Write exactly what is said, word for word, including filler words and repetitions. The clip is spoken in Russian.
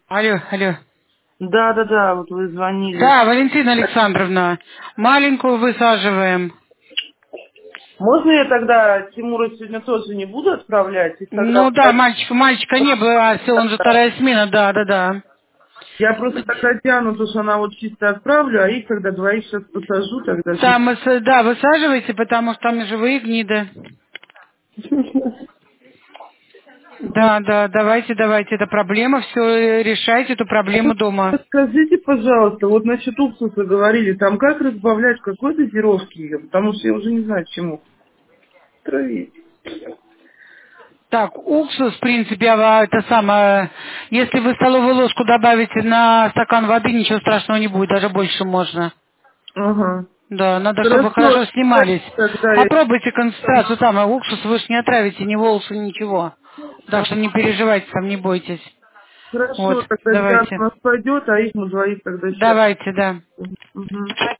Алло, алло. Да, да, да, вот вы звонили. Да, Валентина Александровна, маленькую высаживаем. Можно я тогда Тимура сегодня тоже не буду отправлять? Их тогда Ну да, мальчика, мальчика не было, а все, он же вторая смена, да, да, да. я просто тогда тяну, то, что она вот чисто отправлю, а их тогда двоих сейчас посажу, тогда же. Там, с- да, высаживайте, потому что там живые гниды. Да, да, давайте, давайте, это проблема, все, решайте эту проблему дома. Скажите, пожалуйста, вот насчет уксуса говорили, там как разбавлять, в какой дозировке ее? Потому что я уже не знаю, чему травить. Так, уксус, в принципе, а, это самое, если вы столовую ложку добавите на стакан воды, ничего страшного не будет, даже больше можно. Ага. Да, надо, чтобы Хорошо, хорошо снимались. тогда я... Попробуйте концентрацию там, а уксус вы же не отравите, ни волосы, ничего. Так что не переживайте там, не бойтесь. Вот, Хорошо, тогда Диана у давайте. нас пойдет, а их мы двоих тогда сейчас. Давайте, да. Угу.